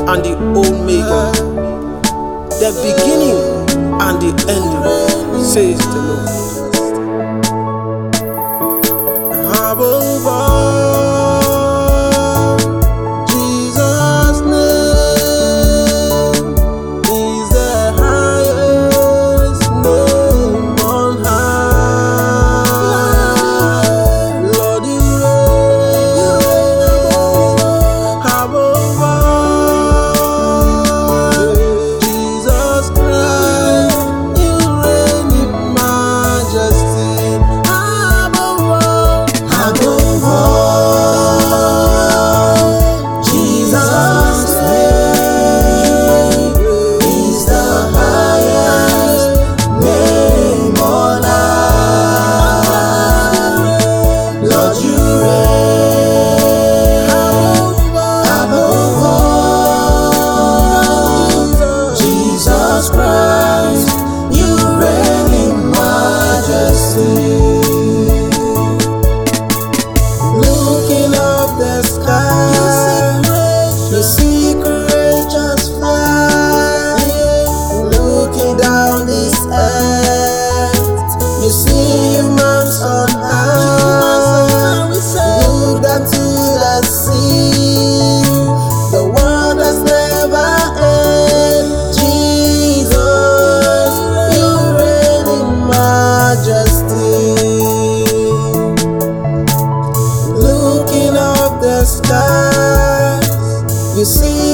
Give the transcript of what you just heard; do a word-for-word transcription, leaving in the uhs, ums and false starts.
and the Omega, the beginning and the ending, says the Lord. Above all, Jesus' name is the highest name on high. Lord, you reign above all. Jesus Christ, you reign in majesty. Above all, above all, Jesus' name is the highest name on high. Lord, you reign above all. Jesus Christ, you reign in majesty. Looking up the sky, you see creatures fly. Looking down this earth, you see humans on high. Look down to the sea, the world has never end. Jesus, you reign in majesty. Looking up the skies, you see